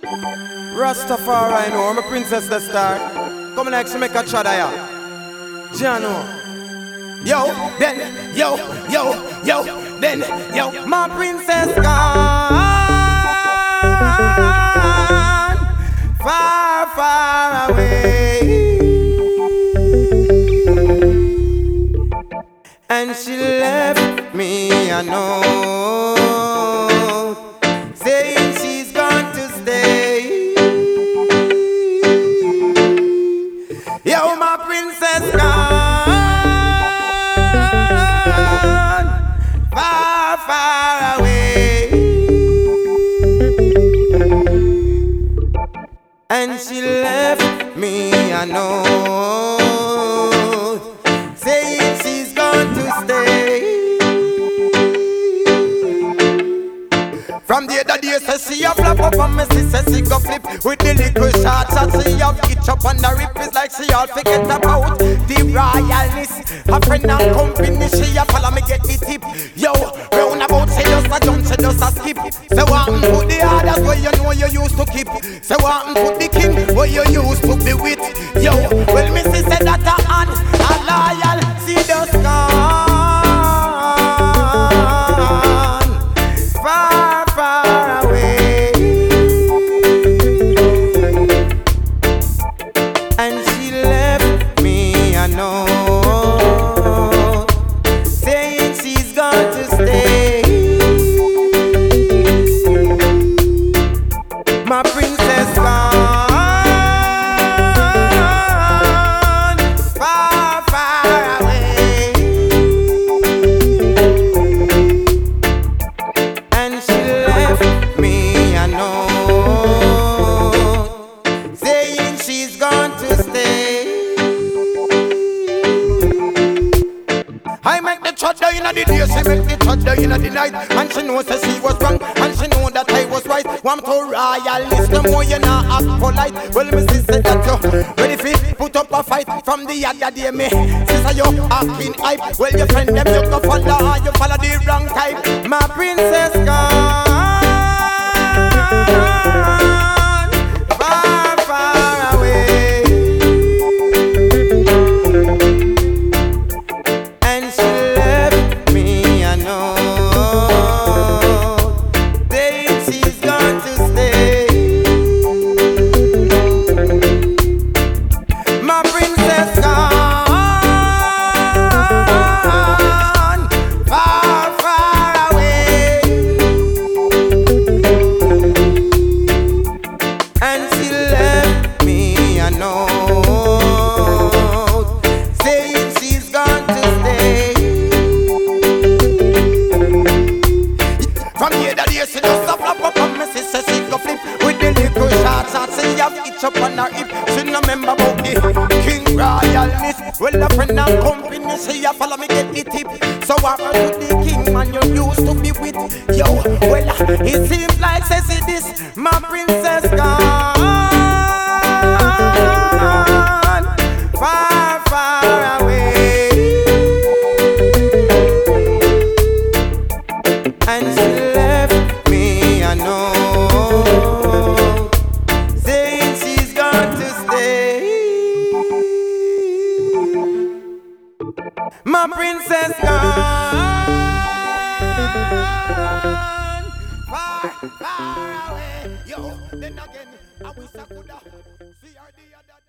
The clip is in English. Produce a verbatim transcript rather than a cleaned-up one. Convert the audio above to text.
Rastafari, I know, I'm a princess the star. Come like she make a chadaya. Jano. Yo, then, yo, yo, yo, then, yo. My princess gone far, far away, and she left me a note saying she's going to stay. Yo, my princess gone far, far away, and she left me a note saying she's going to stay. From the other day, say she a flap up and me see say she go flip with the little shots that she have itch up on the rip. It's like she all forget about the royalness. A friend and company, she a follow me get the tip. Yo, round about she just a jump, she just a skip. Say what put the others where you know you used to keep. Say what put the king where you used to be with. Yo, well me see say that a hand a loyal, she just gone far, far away, and she left me a note saying she's going to stay. My princess gone far, far away, and she left me a note saying she's going to stay. I make the church down in the day, she make the church down in the night, and she knows that she was wrong, and she know that I was right. Want to royalist, the more you not act polite. Well, me sister that you ready fi put up a fight from the other day, me sister you acting hype. Well, your friend them you go follow, you follow the wrong type. My princess gone far, far away, and she left me a note saying she's going to stay. My princess gone far, far away, and she left me a note saying she's going to stay. From the other day, she just a flap up and me sister she go flip with the little shots that she have itch up on her hip. She no remember about the king royalness. Well, a friend and company, she a follow me get the tip. So I run to the king man you used to be with. Yo, well, it seems like say see this, my princess gone far, far away, and she left me a note saying she's going to stay. My princess gone far, far away. Yo, then again, I wish I coulda see her the other